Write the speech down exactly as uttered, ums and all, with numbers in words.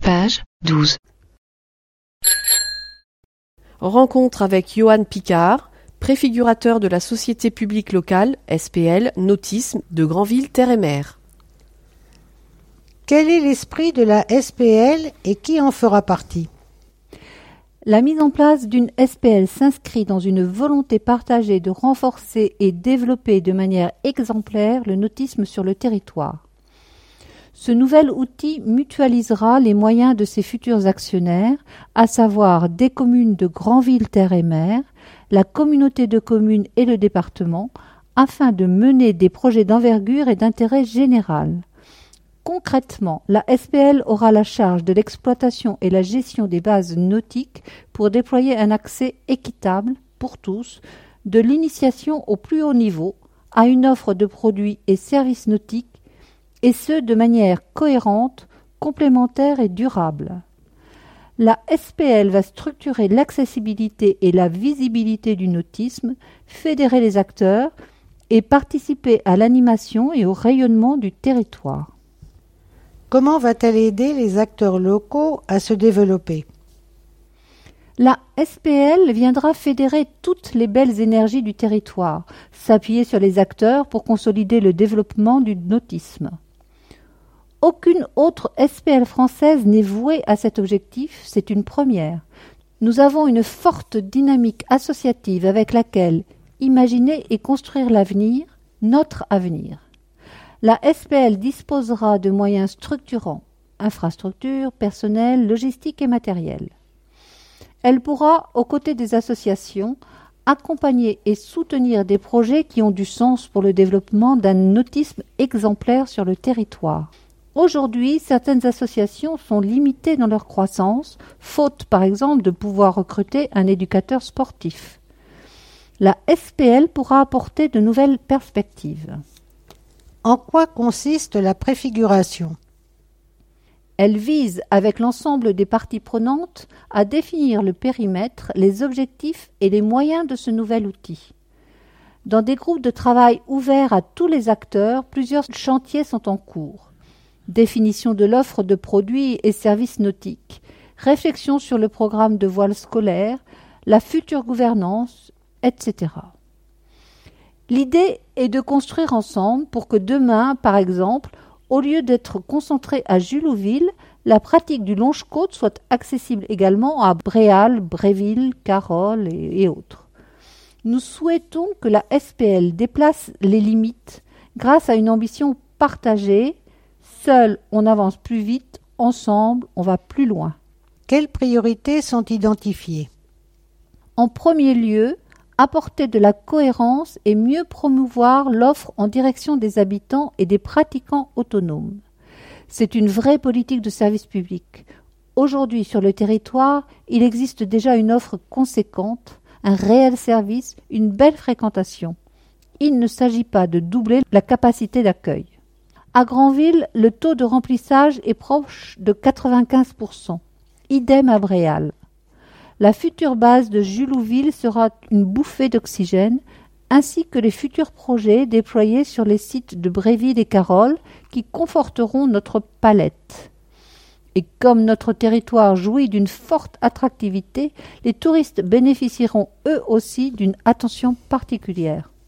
Page douze. Rencontre avec Johan Picard, préfigurateur de la Société publique locale, S P L, Nautisme, de Granville Terre et Mer. Quel est l'esprit de la S P L et qui en fera partie ? La mise en place d'une S P L s'inscrit dans une volonté partagée de renforcer et développer de manière exemplaire le nautisme sur le territoire. Ce nouvel outil mutualisera les moyens de ses futurs actionnaires, à savoir des communes de Granville Terre et Mer, la communauté de communes et le département, afin de mener des projets d'envergure et d'intérêt général. Concrètement, la S P L aura la charge de l'exploitation et la gestion des bases nautiques pour déployer un accès équitable, pour tous, de l'initiation au plus haut niveau, à une offre de produits et services nautiques, et ce de manière cohérente, complémentaire et durable. La S P L va structurer l'accessibilité et la visibilité du nautisme, fédérer les acteurs et participer à l'animation et au rayonnement du territoire. Comment va-t-elle aider les acteurs locaux à se développer ? La S P L viendra fédérer toutes les belles énergies du territoire, s'appuyer sur les acteurs pour consolider le développement du nautisme. Aucune autre S P L française n'est vouée à cet objectif, c'est une première. Nous avons une forte dynamique associative avec laquelle imaginer et construire l'avenir, notre avenir. La S P L disposera de moyens structurants, infrastructures, personnel, logistique et matériel. Elle pourra, aux côtés des associations, accompagner et soutenir des projets qui ont du sens pour le développement d'un nautisme exemplaire sur le territoire. Aujourd'hui, certaines associations sont limitées dans leur croissance, faute par exemple de pouvoir recruter un éducateur sportif. La S P L pourra apporter de nouvelles perspectives. En quoi consiste la préfiguration ? Elle vise, avec l'ensemble des parties prenantes, à définir le périmètre, les objectifs et les moyens de ce nouvel outil. Dans des groupes de travail ouverts à tous les acteurs, plusieurs chantiers sont en cours. Définition de l'offre de produits et services nautiques, réflexion sur le programme de voile scolaire, la future gouvernance, et cetera. L'idée est de construire ensemble pour que demain, par exemple, au lieu d'être concentré à Julouville, la pratique du longe-côte soit accessible également à Bréal, Bréville, Carol et, et autres. Nous souhaitons que la S P L déplace les limites grâce à une ambition partagée. Seul, on avance plus vite, ensemble, on va plus loin. Quelles priorités sont identifiées ? En premier lieu, apporter de la cohérence et mieux promouvoir l'offre en direction des habitants et des pratiquants autonomes. C'est une vraie politique de service public. Aujourd'hui, sur le territoire, il existe déjà une offre conséquente, un réel service, une belle fréquentation. Il ne s'agit pas de doubler la capacité d'accueil. À Granville, le taux de remplissage est proche de quatre-vingt-quinze pour cent. Idem à Bréal. La future base de Julouville sera une bouffée d'oxygène, ainsi que les futurs projets déployés sur les sites de Bréville et Carol qui conforteront notre palette. Et comme notre territoire jouit d'une forte attractivité, les touristes bénéficieront eux aussi d'une attention particulière.